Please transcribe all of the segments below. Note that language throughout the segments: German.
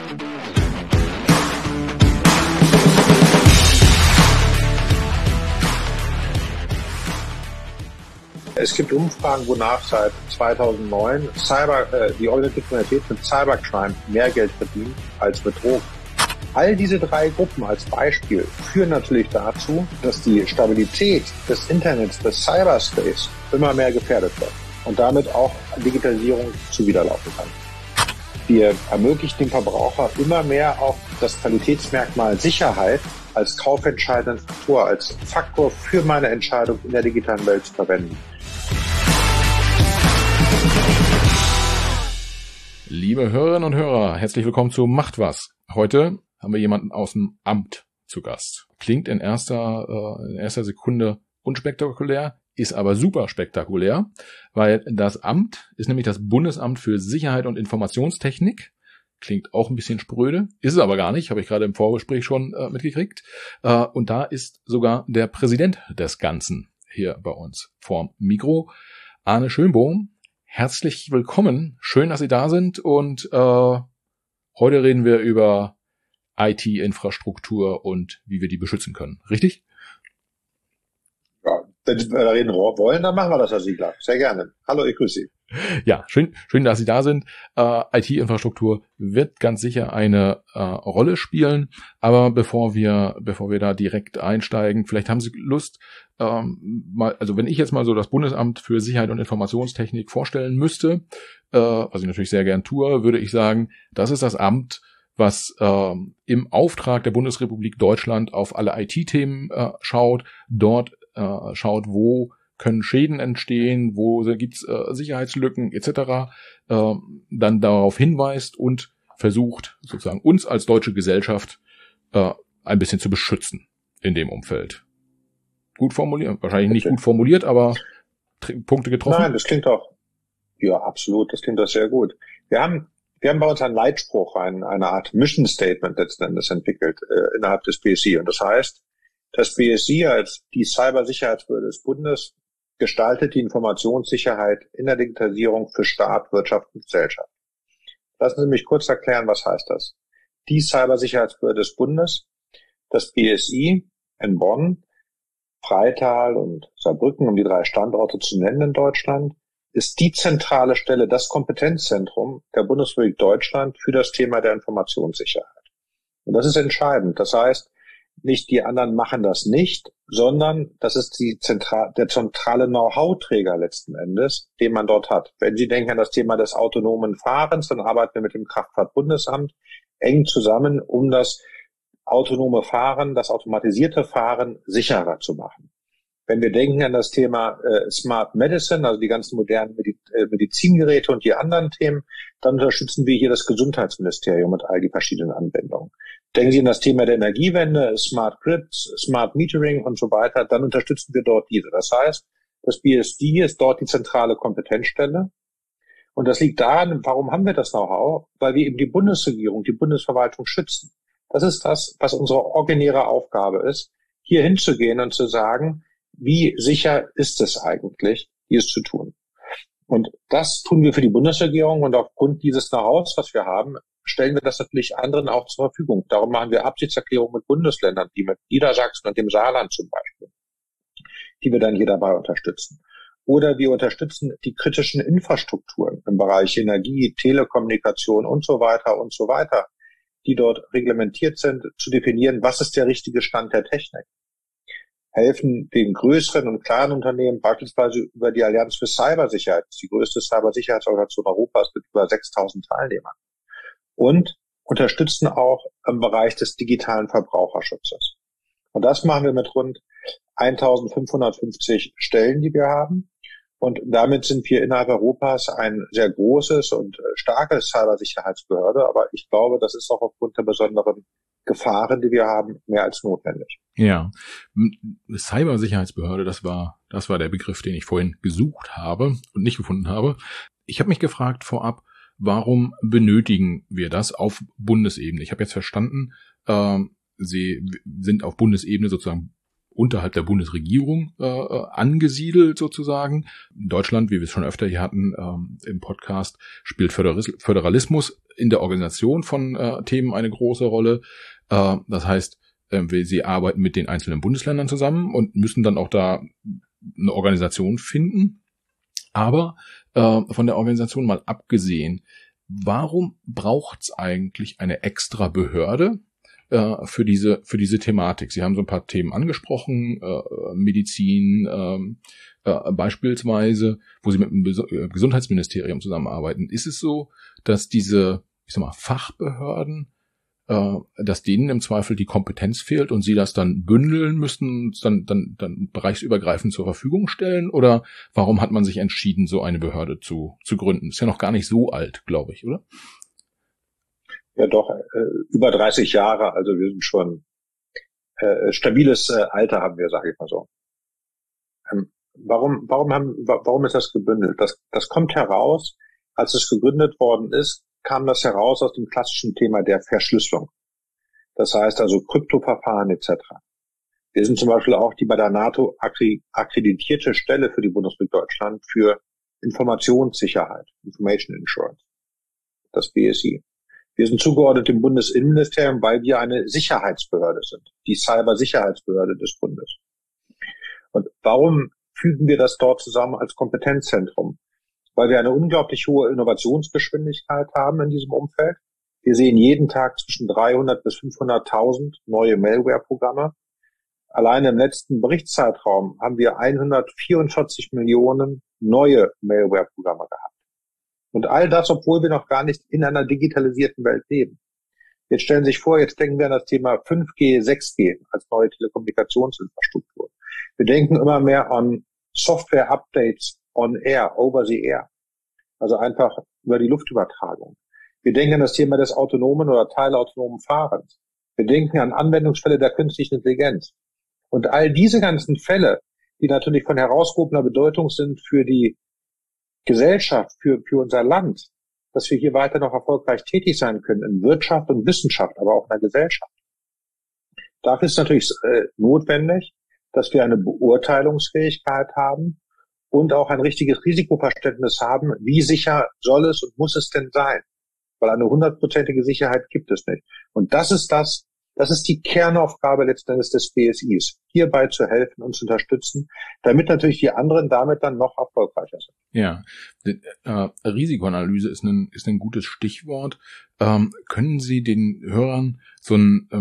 Es gibt Umfragen, wonach seit 2009 die organisierte Kriminalität mit Cybercrime mehr Geld verdient als mit Drogen. All diese drei Gruppen als Beispiel führen natürlich dazu, dass die Stabilität des Internets, des Cyberspace immer mehr gefährdet wird und damit auch Digitalisierung zuwiderlaufen kann. Wir ermöglichen dem Verbraucher immer mehr auch das Qualitätsmerkmal Sicherheit als kaufentscheidenden Faktor, als Faktor für meine Entscheidung in der digitalen Welt zu verwenden. Liebe Hörerinnen und Hörer, herzlich willkommen zu Macht was. Heute haben wir jemanden aus dem Amt zu Gast. Klingt in erster Sekunde unspektakulär, ist aber super spektakulär, weil das Amt ist nämlich das Bundesamt für Sicherheit und Informationstechnik. Klingt auch ein bisschen spröde, ist es aber gar nicht, habe ich gerade im Vorgespräch schon mitgekriegt. Und da ist sogar der Präsident des Ganzen hier bei uns vorm Mikro, Arne Schönbohm. Herzlich willkommen, schön, dass Sie da sind und heute reden wir über IT-Infrastruktur und wie wir die beschützen können, richtig? Ja, wenn wir reden wollen, dann machen wir das, Herr Siegler. Sehr gerne. Hallo, ich grüße Sie. Ja, schön, dass Sie da sind. IT-Infrastruktur wird ganz sicher eine Rolle spielen, aber bevor wir da direkt einsteigen, vielleicht haben Sie Lust, also wenn ich jetzt mal so das Bundesamt für Sicherheit und Informationstechnik vorstellen müsste, was ich natürlich sehr gern tue, würde ich sagen, das ist das Amt, was im Auftrag der Bundesrepublik Deutschland auf alle IT-Themen schaut, dort schaut, wo können Schäden entstehen, wo gibt's Sicherheitslücken etc., dann darauf hinweist und versucht sozusagen uns als deutsche Gesellschaft ein bisschen zu beschützen in dem Umfeld. Gut formuliert, wahrscheinlich nicht gut formuliert, aber Punkte getroffen? Nein, das klingt doch, ja absolut, das klingt doch sehr gut. Wir haben bei uns einen Leitspruch, eine Art Mission Statement letzten Endes entwickelt innerhalb des BSI. Und das heißt, das BSI als die Cybersicherheitsbehörde des Bundes gestaltet die Informationssicherheit in der Digitalisierung für Staat, Wirtschaft und Gesellschaft. Lassen Sie mich kurz erklären, was heißt das? Die Cybersicherheitsbehörde des Bundes, das BSI in Bonn, Freital und Saarbrücken, um die 3 Standorte zu nennen in Deutschland, ist die zentrale Stelle, das Kompetenzzentrum der Bundesrepublik Deutschland für das Thema der Informationssicherheit. Und das ist entscheidend. Das heißt, nicht die anderen machen das nicht, sondern das ist der zentrale Know-how-Träger letzten Endes, den man dort hat. Wenn Sie denken an das Thema des autonomen Fahrens, dann arbeiten wir mit dem Kraftfahrtbundesamt eng zusammen, um das autonome Fahren, das automatisierte Fahren sicherer zu machen. Wenn wir denken an das Thema Smart Medicine, also die ganzen modernen Medizingeräte und die anderen Themen, dann unterstützen wir hier das Gesundheitsministerium mit all die verschiedenen Anwendungen. Denken Sie an das Thema der Energiewende, Smart Grids, Smart Metering und so weiter, dann unterstützen wir dort diese. Das heißt, das BSD ist dort die zentrale Kompetenzstelle. Und das liegt daran, warum haben wir das Know-how? Weil wir eben die Bundesregierung, die Bundesverwaltung schützen. Das ist das, was unsere originäre Aufgabe ist, hier hinzugehen und zu sagen, wie sicher ist es eigentlich, dies zu tun? Und das tun wir für die Bundesregierung und aufgrund dieses Know-hows, was wir haben, stellen wir das natürlich anderen auch zur Verfügung. Darum machen wir Absichtserklärungen mit Bundesländern, wie mit Niedersachsen und dem Saarland zum Beispiel, die wir dann hier dabei unterstützen. Oder wir unterstützen die kritischen Infrastrukturen im Bereich Energie, Telekommunikation und so weiter, die dort reglementiert sind, zu definieren, was ist der richtige Stand der Technik. Helfen den größeren und kleinen Unternehmen beispielsweise über die Allianz für Cybersicherheit, das ist die größte Cybersicherheitsorganisation Europas mit über 6.000 Teilnehmern. Und unterstützen auch im Bereich des digitalen Verbraucherschutzes. Und das machen wir mit rund 1.550 Stellen, die wir haben. Und damit sind wir innerhalb Europas ein sehr großes und starkes Cybersicherheitsbehörde. Aber ich glaube, das ist auch aufgrund der besonderen Gefahren, die wir haben, mehr als notwendig. Ja, Cybersicherheitsbehörde, das war der Begriff, den ich vorhin gesucht habe und nicht gefunden habe. Ich habe mich gefragt vorab, warum benötigen wir das auf Bundesebene? Ich habe jetzt verstanden, Sie sind auf Bundesebene sozusagen unterhalb der Bundesregierung angesiedelt sozusagen. In Deutschland, wie wir es schon öfter hier hatten im Podcast, spielt Föderalismus in der Organisation von Themen eine große Rolle. Das heißt, sie arbeiten mit den einzelnen Bundesländern zusammen und müssen dann auch da eine Organisation finden. Aber von der Organisation mal abgesehen, warum braucht's eigentlich eine extra Behörde für diese Thematik? Sie haben so ein paar Themen angesprochen, Medizin beispielsweise, wo Sie mit dem Gesundheitsministerium zusammenarbeiten. Ist es so, dass diese, Fachbehörden, dass denen im Zweifel die Kompetenz fehlt und sie das dann bündeln müssen, dann bereichsübergreifend zur Verfügung stellen? Oder warum hat man sich entschieden, so eine Behörde zu gründen? Ist ja noch gar nicht so alt, glaube ich, oder? Ja, doch, über 30 Jahre, also wir sind schon stabiles Alter haben wir, sage ich mal so. Warum ist das gebündelt? Das kommt heraus, als es gegründet worden ist, kam das heraus aus dem klassischen Thema der Verschlüsselung. Das heißt also Kryptoverfahren etc. Wir sind zum Beispiel auch die bei der NATO akkreditierte Stelle für die Bundesrepublik Deutschland für Informationssicherheit, Information Insurance, das BSI. Wir sind zugeordnet dem Bundesinnenministerium, weil wir eine Sicherheitsbehörde sind, die Cybersicherheitsbehörde des Bundes. Und warum fügen wir das dort zusammen als Kompetenzzentrum? Weil wir eine unglaublich hohe Innovationsgeschwindigkeit haben in diesem Umfeld. Wir sehen jeden Tag zwischen 300 bis 500.000 neue Malware-Programme. Alleine im letzten Berichtszeitraum haben wir 144 Millionen neue Malware-Programme gehabt. Und all das, obwohl wir noch gar nicht in einer digitalisierten Welt leben. Jetzt stellen Sie sich vor, jetzt denken wir an das Thema 5G, 6G als neue Telekommunikationsinfrastruktur. Wir denken immer mehr an Software-Updates on air, over the air. Also einfach über die Luftübertragung. Wir denken an das Thema des autonomen oder teilautonomen Fahrens. Wir denken an Anwendungsfälle der künstlichen Intelligenz. Und all diese ganzen Fälle, die natürlich von herausgehobener Bedeutung sind für die Gesellschaft, für unser Land, dass wir hier weiter noch erfolgreich tätig sein können in Wirtschaft und Wissenschaft, aber auch in der Gesellschaft. Dafür ist natürlich notwendig, dass wir eine Beurteilungsfähigkeit haben und auch ein richtiges Risikoverständnis haben, wie sicher soll es und muss es denn sein? Weil eine 100%ige Sicherheit gibt es nicht. Und das ist die Kernaufgabe letzten Endes des BSIs, hierbei zu helfen und zu unterstützen, damit natürlich die anderen damit dann noch erfolgreicher sind. Ja, Risikoanalyse ist ein gutes Stichwort. Können Sie den Hörern so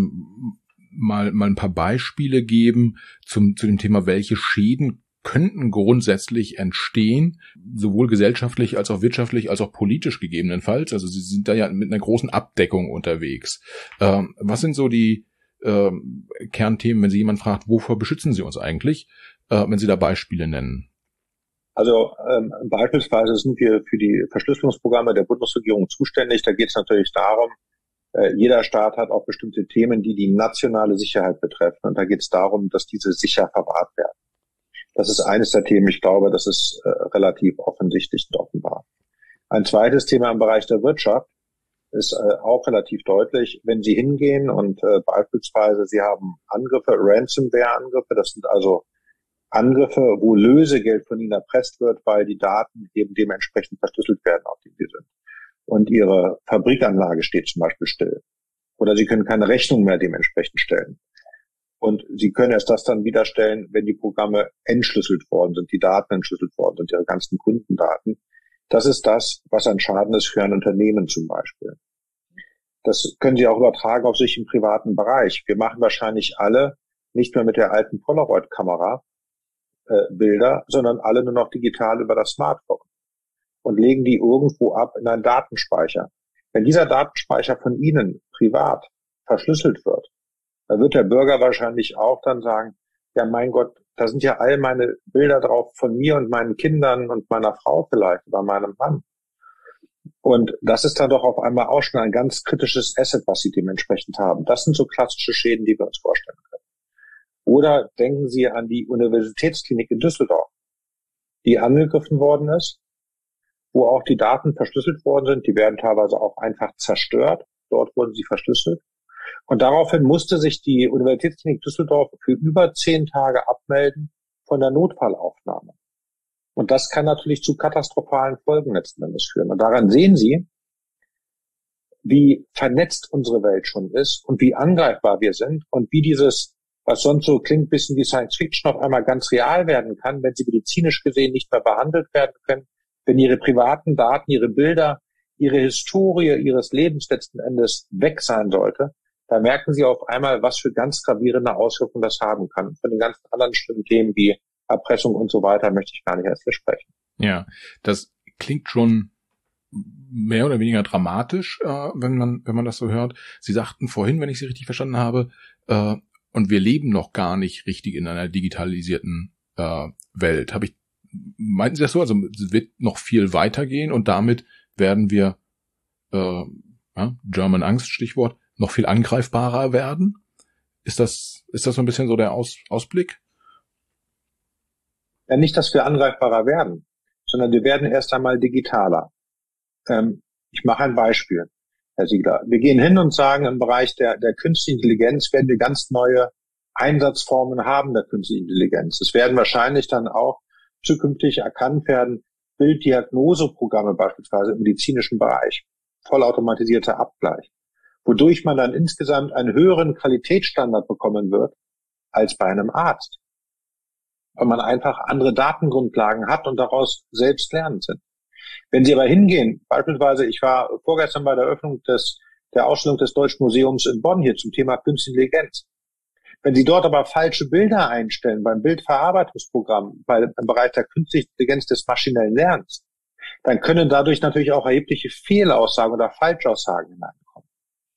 mal ein paar Beispiele geben zu dem Thema, welche Schäden könnten grundsätzlich entstehen, sowohl gesellschaftlich als auch wirtschaftlich als auch politisch gegebenenfalls. Also Sie sind da ja mit einer großen Abdeckung unterwegs. Was sind so die Kernthemen, wenn Sie jemand fragt, wovor beschützen Sie uns eigentlich, wenn Sie da Beispiele nennen? Also beispielsweise sind wir für die Verschlüsselungsprogramme der Bundesregierung zuständig. Da geht es natürlich darum, jeder Staat hat auch bestimmte Themen, die die nationale Sicherheit betreffen. Und da geht es darum, dass diese sicher verwahrt werden. Das ist eines der Themen. Ich glaube, das ist relativ offensichtlich und offenbar. Ein zweites Thema im Bereich der Wirtschaft ist auch relativ deutlich. Wenn Sie hingehen und beispielsweise Sie haben Angriffe, Ransomware-Angriffe, das sind also Angriffe, wo Lösegeld von Ihnen erpresst wird, weil die Daten eben dementsprechend verschlüsselt werden, auf die Sie sind. Und Ihre Fabrikanlage steht zum Beispiel still. Oder Sie können keine Rechnung mehr dementsprechend stellen. Und Sie können erst das dann wieder stellen, wenn die Programme entschlüsselt worden sind, die Daten entschlüsselt worden sind, Ihre ganzen Kundendaten. Das ist das, was ein Schaden ist für ein Unternehmen zum Beispiel. Das können Sie auch übertragen auf sich im privaten Bereich. Wir machen wahrscheinlich alle nicht mehr mit der alten Polaroid-Kamera Bilder, sondern alle nur noch digital über das Smartphone und legen die irgendwo ab in einen Datenspeicher. Wenn dieser Datenspeicher von Ihnen privat verschlüsselt wird, dann wird der Bürger wahrscheinlich auch dann sagen, ja mein Gott, da sind ja all meine Bilder drauf von mir und meinen Kindern und meiner Frau vielleicht oder meinem Mann. Und das ist dann doch auf einmal auch schon ein ganz kritisches Asset, was Sie dementsprechend haben. Das sind so klassische Schäden, die wir uns vorstellen können. Oder denken Sie an die Universitätsklinik in Düsseldorf, die angegriffen worden ist, wo auch die Daten verschlüsselt worden sind. Die werden teilweise auch einfach zerstört. Dort wurden sie verschlüsselt. Und daraufhin musste sich die Universitätsklinik Düsseldorf für über 10 Tage abmelden von der Notfallaufnahme. Und das kann natürlich zu katastrophalen Folgen letzten Endes führen. Und daran sehen Sie, wie vernetzt unsere Welt schon ist und wie angreifbar wir sind und wie dieses, was sonst so klingt, bisschen wie Science Fiction, auf einmal ganz real werden kann, wenn sie medizinisch gesehen nicht mehr behandelt werden können, wenn ihre privaten Daten, ihre Bilder, ihre Historie ihres Lebens letzten Endes weg sein sollte. Da merken Sie auf einmal, was für ganz gravierende Auswirkungen das haben kann. Von den ganzen anderen schlimmen Themen wie Erpressung und so weiter möchte ich gar nicht erst besprechen. Ja, das klingt schon mehr oder weniger dramatisch, wenn man das so hört. Sie sagten vorhin, wenn ich Sie richtig verstanden habe, und wir leben noch gar nicht richtig in einer digitalisierten Welt. Meinten Sie das so? Also es wird noch viel weitergehen und damit werden wir, German Angst, Stichwort, noch viel angreifbarer werden? Ist das so ein bisschen so der Ausblick? Ja, nicht, dass wir angreifbarer werden, sondern wir werden erst einmal digitaler. Ich mache ein Beispiel, Herr Siegler. Wir gehen hin und sagen, im Bereich der künstlichen Intelligenz werden wir ganz neue Einsatzformen haben der künstlichen Intelligenz. Es werden wahrscheinlich dann auch zukünftig erkannt werden, Bilddiagnoseprogramme beispielsweise im medizinischen Bereich, vollautomatisierter Abgleich, wodurch man dann insgesamt einen höheren Qualitätsstandard bekommen wird als bei einem Arzt, weil man einfach andere Datengrundlagen hat und daraus selbst lernend sind. Wenn Sie aber hingehen, beispielsweise, ich war vorgestern bei der Eröffnung der Ausstellung des Deutschen Museums in Bonn hier zum Thema Künstliche Intelligenz. Wenn Sie dort aber falsche Bilder einstellen beim Bildverarbeitungsprogramm, im Bereich der künstlichen Intelligenz des maschinellen Lernens, dann können dadurch natürlich auch erhebliche Fehlaussagen oder Falschaussagen hineinkommen.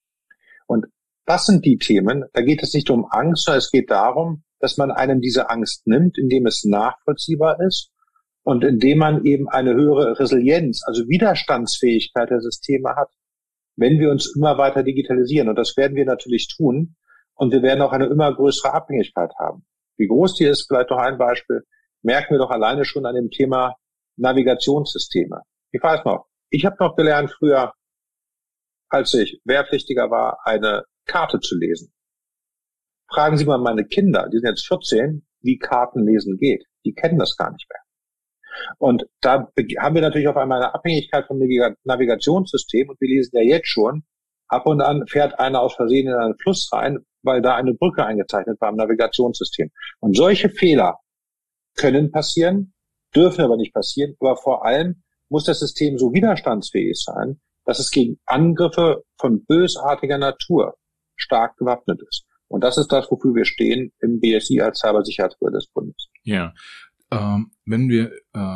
Und das sind die Themen, da geht es nicht um Angst, sondern es geht darum, dass man einem diese Angst nimmt, indem es nachvollziehbar ist und indem man eben eine höhere Resilienz, also Widerstandsfähigkeit der Systeme hat, wenn wir uns immer weiter digitalisieren. Und das werden wir natürlich tun. Und wir werden auch eine immer größere Abhängigkeit haben. Wie groß die ist, vielleicht noch ein Beispiel, merken wir doch alleine schon an dem Thema Navigationssysteme. Ich weiß noch, ich habe noch gelernt früher, als ich Wehrpflichtiger war, eine Karte zu lesen. Fragen Sie mal meine Kinder, die sind jetzt 14, wie Kartenlesen geht. Die kennen das gar nicht mehr. Und da haben wir natürlich auf einmal eine Abhängigkeit vom Navigationssystem und wir lesen ja jetzt schon, ab und an fährt einer aus Versehen in einen Fluss rein, weil da eine Brücke eingezeichnet war im Navigationssystem. Und solche Fehler können passieren, dürfen aber nicht passieren, aber vor allem muss das System so widerstandsfähig sein, dass es gegen Angriffe von bösartiger Natur stark gewappnet ist. Und das ist das, wofür wir stehen im BSI als Cybersicherheitsbehörde des Bundes. Ja, wenn wir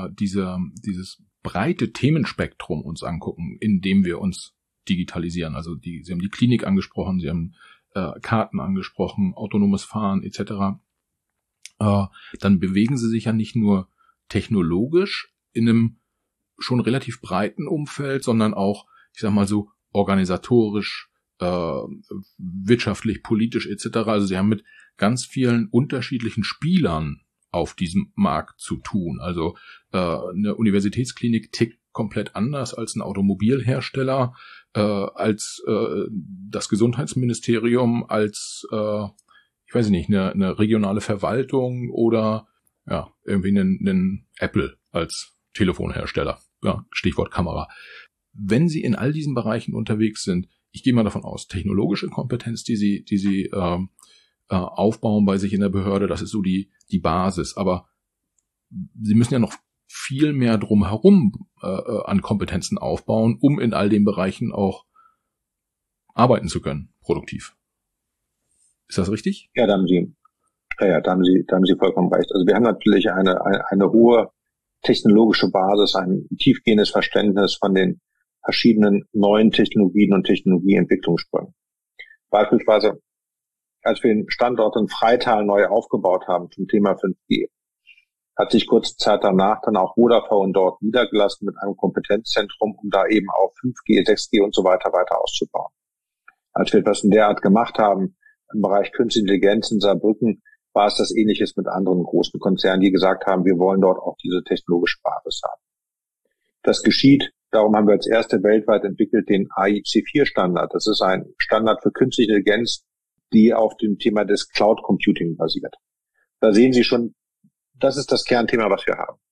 dieses breite Themenspektrum uns angucken, in dem wir uns digitalisieren, also Sie haben die Klinik angesprochen, Sie haben Karten angesprochen, autonomes Fahren etc., dann bewegen Sie sich ja nicht nur technologisch in einem schon relativ breiten Umfeld, sondern auch, ich sag mal so, organisatorisch, wirtschaftlich, politisch etc. Also Sie haben mit ganz vielen unterschiedlichen Spielern auf diesem Markt zu tun. Also eine Universitätsklinik tickt komplett anders als ein Automobilhersteller, als das Gesundheitsministerium, als ich weiß nicht, eine regionale Verwaltung oder ja irgendwie einen Apple als Telefonhersteller. Ja, Stichwort Kamera. Wenn Sie in all diesen Bereichen unterwegs sind, ich gehe mal davon aus, technologische Kompetenz, die Sie aufbauen bei sich in der Behörde, das ist so die Basis. Aber Sie müssen ja noch viel mehr drumherum an Kompetenzen aufbauen, um in all den Bereichen auch arbeiten zu können, produktiv. Ist das richtig? Ja, da haben Sie vollkommen recht. Also wir haben natürlich eine hohe technologische Basis, ein tiefgehendes Verständnis von den verschiedenen neuen Technologien und Technologieentwicklungssprüngen. Beispielsweise, als wir den Standort in Freital neu aufgebaut haben zum Thema 5G, hat sich kurze Zeit danach dann auch Vodafone dort niedergelassen mit einem Kompetenzzentrum, um da eben auch 5G, 6G und so weiter auszubauen. Als wir etwas in der Art gemacht haben, im Bereich Künstliche Intelligenz in Saarbrücken, war es das Ähnliches mit anderen großen Konzernen, die gesagt haben, wir wollen dort auch diese technologische Basis haben. Das geschieht darum haben wir als erste weltweit entwickelt den AIC4-Standard. Das ist ein Standard für künstliche Intelligenz, die auf dem Thema des Cloud Computing basiert. Da sehen Sie schon, das ist das Kernthema, was wir haben.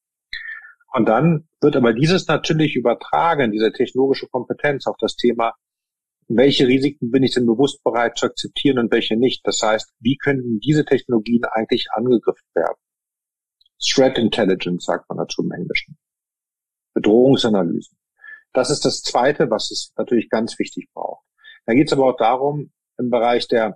Und dann wird aber dieses natürlich übertragen, diese technologische Kompetenz auf das Thema, welche Risiken bin ich denn bewusst bereit zu akzeptieren und welche nicht. Das heißt, wie könnten diese Technologien eigentlich angegriffen werden? Threat Intelligence sagt man dazu im Englischen. Bedrohungsanalysen. Das ist das Zweite, was es natürlich ganz wichtig braucht. Da geht es aber auch darum, im Bereich der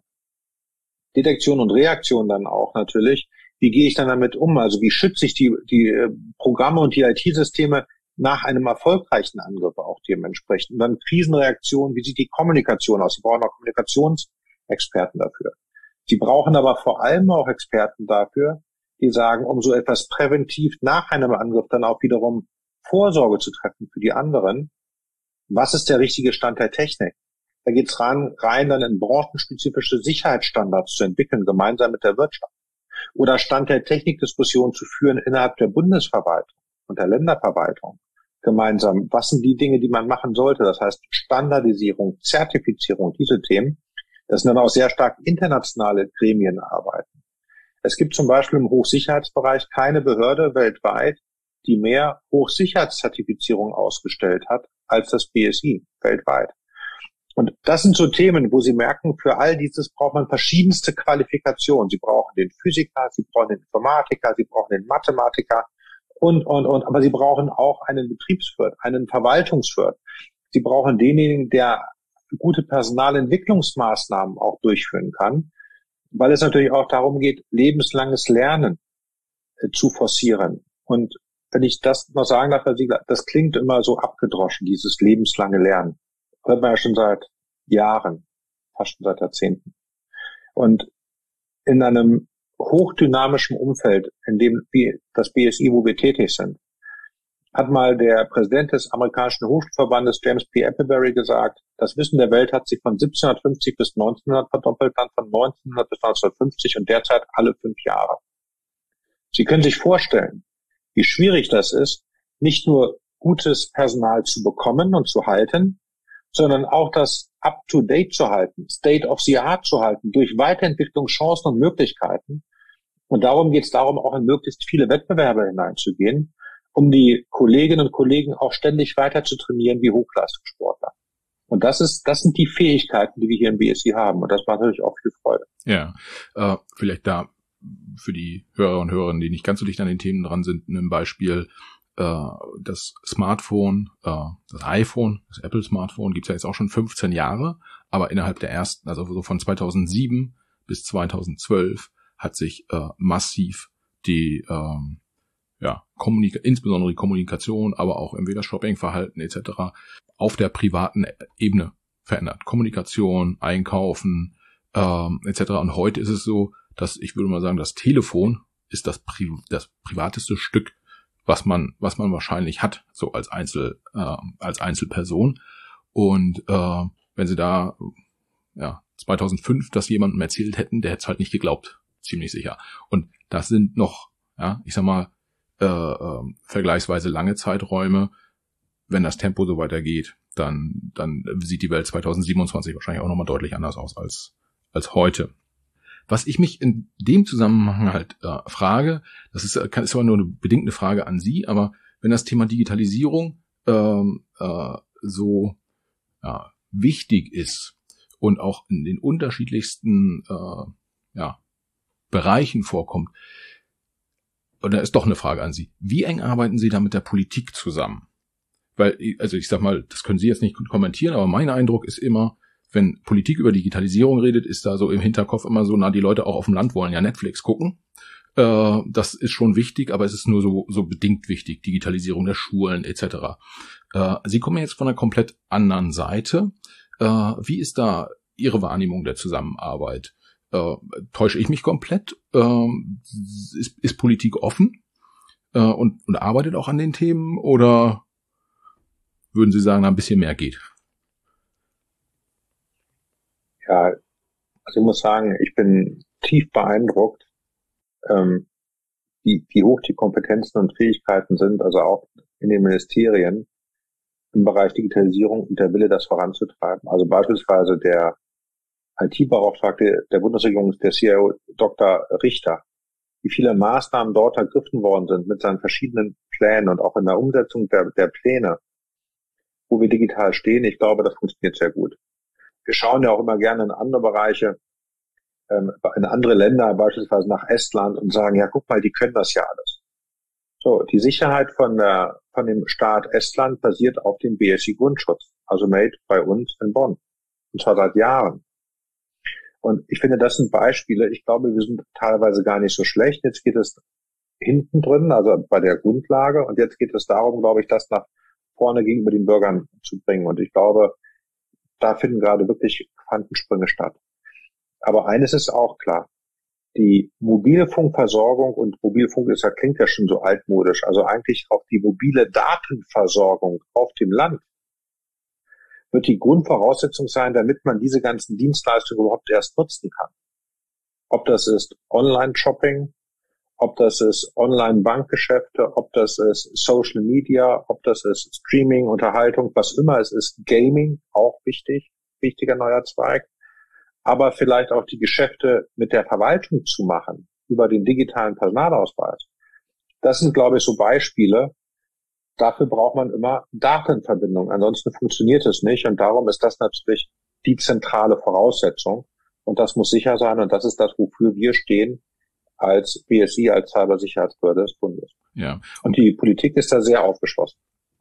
Detektion und Reaktion dann auch natürlich, wie gehe ich dann damit um? Also wie schütze ich die Programme und die IT-Systeme nach einem erfolgreichen Angriff auch dementsprechend? Und dann Krisenreaktion, wie sieht die Kommunikation aus? Sie brauchen auch Kommunikationsexperten dafür. Sie brauchen aber vor allem auch Experten dafür, die sagen, um so etwas präventiv nach einem Angriff dann auch wiederum Vorsorge zu treffen für die anderen. Was ist der richtige Stand der Technik? Da geht es rein dann in branchenspezifische Sicherheitsstandards zu entwickeln, gemeinsam mit der Wirtschaft. Oder Stand der Technikdiskussion zu führen innerhalb der Bundesverwaltung und der Länderverwaltung gemeinsam. Was sind die Dinge, die man machen sollte? Das heißt Standardisierung, Zertifizierung, diese Themen. Das sind dann auch sehr stark internationale Gremien arbeiten. Es gibt zum Beispiel im Hochsicherheitsbereich keine Behörde weltweit, die mehr Hochsicherheitszertifizierung ausgestellt hat als das BSI weltweit. Und das sind so Themen, wo Sie merken, für all dieses braucht man verschiedenste Qualifikationen. Sie brauchen den Physiker, Sie brauchen den Informatiker, Sie brauchen den Mathematiker und. Aber Sie brauchen auch einen Betriebswirt, einen Verwaltungswirt. Sie brauchen denjenigen, der gute Personalentwicklungsmaßnahmen auch durchführen kann, weil es natürlich auch darum geht, lebenslanges Lernen zu forcieren. Und wenn ich das noch sagen darf, Herr Siegler, das klingt immer so abgedroschen, dieses lebenslange Lernen. Hört man ja schon seit Jahren, fast schon seit Jahrzehnten. Und in einem hochdynamischen Umfeld, in dem das BSI, wo wir tätig sind, hat mal der Präsident des amerikanischen Hochschulverbandes, James P. Appleberry, gesagt, das Wissen der Welt hat sich von 1750 bis 1900 verdoppelt, dann von 1900 bis 1950 und derzeit alle 5 Jahre. Sie können sich vorstellen, wie schwierig das ist, nicht nur gutes Personal zu bekommen und zu halten, sondern auch das up-to-date zu halten, state of the art zu halten, durch Weiterentwicklung, Chancen und Möglichkeiten. Und darum geht es darum, auch in möglichst viele Wettbewerbe hineinzugehen, um die Kolleginnen und Kollegen auch ständig weiter zu trainieren wie Hochleistungssportler. Und das sind die Fähigkeiten, die wir hier im BSI haben. Und das macht natürlich auch viel Freude. Ja, vielleicht da für die Hörer und Hörerinnen, die nicht ganz so dicht an den Themen dran sind, ein Beispiel. Das Smartphone, das iPhone, das Apple-Smartphone gibt's ja jetzt auch schon 15 Jahre, aber innerhalb der ersten, also so von 2007 bis 2012 hat sich massiv die insbesondere die Kommunikation, aber auch entweder Shoppingverhalten etc. auf der privaten Ebene verändert. Kommunikation, Einkaufen etc. Und heute ist es so, dass ich würde mal sagen, das Telefon ist das privateste Stück, was man wahrscheinlich hat, so als Einzelperson. Und wenn Sie da 2005 das jemandem erzählt hätten, der hätte es halt nicht geglaubt, ziemlich sicher. Und das sind noch, ich sag mal, vergleichsweise lange Zeiträume. Wenn das Tempo so weitergeht, dann sieht die Welt 2027 wahrscheinlich auch nochmal deutlich anders aus als heute. Was ich mich in dem Zusammenhang halt frage, das ist aber nur eine bedingte Frage an Sie, aber wenn das Thema Digitalisierung so wichtig ist und auch in den unterschiedlichsten Bereichen vorkommt, und da ist doch eine Frage an Sie. Wie eng arbeiten Sie da mit der Politik zusammen? Weil, also ich sag mal, das können Sie jetzt nicht kommentieren, aber mein Eindruck ist immer, wenn Politik über Digitalisierung redet, ist da so im Hinterkopf immer so, die Leute auch auf dem Land wollen ja Netflix gucken. Das ist schon wichtig, aber es ist nur so bedingt wichtig, Digitalisierung der Schulen etc. Sie kommen jetzt von einer komplett anderen Seite. Wie ist da Ihre Wahrnehmung der Zusammenarbeit? Täusche ich mich komplett? Ist Politik offen und arbeitet auch an den Themen? Oder würden Sie sagen, ein bisschen mehr geht? Ja, also ich muss sagen, ich bin tief beeindruckt, wie hoch die Kompetenzen und Fähigkeiten sind, also auch in den Ministerien, im Bereich Digitalisierung und der Wille, das voranzutreiben. Also beispielsweise der IT-Beauftragte der Bundesregierung, der CIO Dr. Richter, wie viele Maßnahmen dort ergriffen worden sind mit seinen verschiedenen Plänen und auch in der Umsetzung der Pläne, wo wir digital stehen. Ich glaube, das funktioniert sehr gut. Wir schauen ja auch immer gerne in andere Bereiche, in andere Länder, beispielsweise nach Estland, und sagen, ja, guck mal, die können das ja alles. So, die Sicherheit von dem Staat Estland basiert auf dem BSI-Grundschutz, also made bei uns in Bonn. Und zwar seit Jahren. Und ich finde, das sind Beispiele. Ich glaube, wir sind teilweise gar nicht so schlecht. Jetzt geht es hinten drin, also bei der Grundlage. Und jetzt geht es darum, glaube ich, das nach vorne gegenüber den Bürgern zu bringen. Und ich glaube, da finden gerade wirklich Quantensprünge statt. Aber eines ist auch klar. Die Mobilfunkversorgung, und Mobilfunk klingt ja schon so altmodisch, also eigentlich auch die mobile Datenversorgung auf dem Land wird die Grundvoraussetzung sein, damit man diese ganzen Dienstleistungen überhaupt erst nutzen kann. Ob das ist Online-Shopping, ob das ist Online-Bankgeschäfte, ob das ist Social Media, ob das ist Streaming, Unterhaltung, was immer es ist, Gaming, auch wichtiger neuer Zweig. Aber vielleicht auch die Geschäfte mit der Verwaltung zu machen, über den digitalen Personalausweis. Das sind, glaube ich, so Beispiele. Dafür braucht man immer Datenverbindung. Ansonsten funktioniert es nicht. Und darum ist das natürlich die zentrale Voraussetzung. Und das muss sicher sein. Und das ist das, wofür wir stehen als BSI, als Cybersicherheitsbehörde des Bundes. Ja. Und die Politik ist da sehr aufgeschlossen.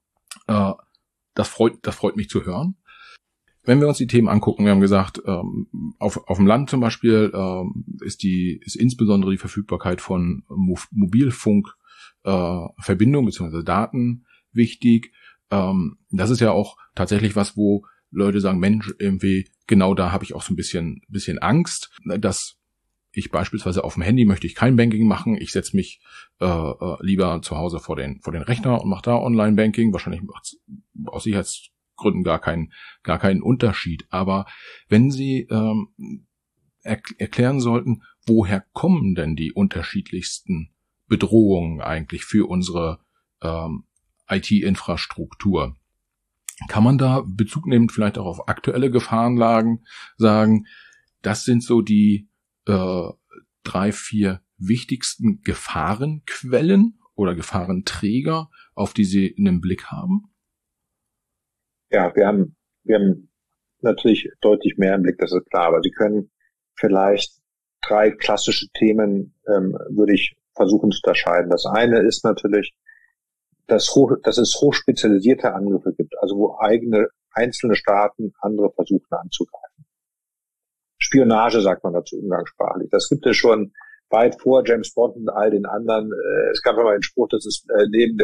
Das freut mich zu hören. Wenn wir uns die Themen angucken, wir haben gesagt, auf dem Land zum Beispiel ist insbesondere die Verfügbarkeit von Mobilfunkverbindungen bzw. Daten wichtig. Das ist ja auch tatsächlich was, wo Leute sagen, Mensch, irgendwie genau da habe ich auch so ein bisschen Angst, dass ich beispielsweise auf dem Handy möchte ich kein Banking machen. Ich setze mich lieber zu Hause vor den Rechner und mache da Online-Banking. Wahrscheinlich macht's aus Sicherheitsgründen gar keinen Unterschied. Aber wenn Sie erklären sollten, woher kommen denn die unterschiedlichsten Bedrohungen eigentlich für unsere IT-Infrastruktur? Kann man da Bezug nehmend vielleicht auch auf aktuelle Gefahrenlagen sagen, das sind so die 3, 4 wichtigsten Gefahrenquellen oder Gefahrenträger, auf die Sie einen Blick haben? Ja, wir haben natürlich deutlich mehr im Blick, das ist klar, aber Sie können vielleicht 3 klassische Themen, würde ich versuchen zu unterscheiden. Das eine ist natürlich, dass es hochspezialisierte Angriffe gibt, also wo einzelne Staaten andere versuchen anzugreifen. Spionage sagt man dazu umgangssprachlich. Das gibt es schon weit vor James Bond und all den anderen. Es gab aber einen Spruch, das ist neben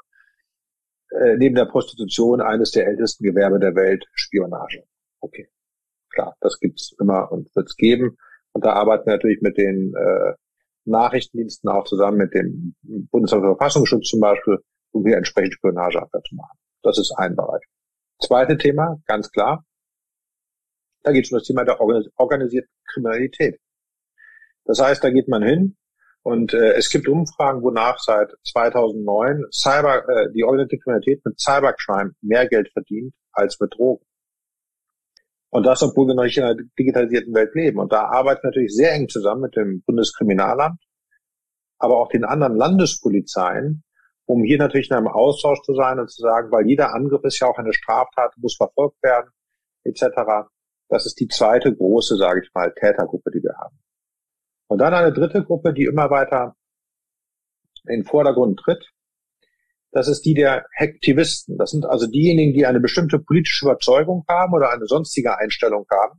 der Prostitution eines der ältesten Gewerbe der Welt, Spionage. Okay, klar, das gibt's immer und wird's geben. Und da arbeiten wir natürlich mit den Nachrichtendiensten auch zusammen, mit dem Bundesamt für Verfassungsschutz zum Beispiel, um hier entsprechend Spionageabwehr zu machen. Das ist ein Bereich. Zweite Thema, ganz klar, da geht es um das Thema der organisierten Kriminalität. Das heißt, da geht man hin und es gibt Umfragen, wonach seit 2009 die organisierte Kriminalität mit Cybercrime mehr Geld verdient als mit Drogen. Und das, obwohl wir noch nicht in einer digitalisierten Welt leben. Und da arbeiten wir natürlich sehr eng zusammen mit dem Bundeskriminalamt, aber auch den anderen Landespolizeien, um hier natürlich in einem Austausch zu sein und zu sagen, weil jeder Angriff ist ja auch eine Straftat, muss verfolgt werden, etc. Das ist die zweite große, sage ich mal, Tätergruppe, die wir haben. Und dann eine dritte Gruppe, die immer weiter in den Vordergrund tritt. Das ist die der Hacktivisten. Das sind also diejenigen, die eine bestimmte politische Überzeugung haben oder eine sonstige Einstellung haben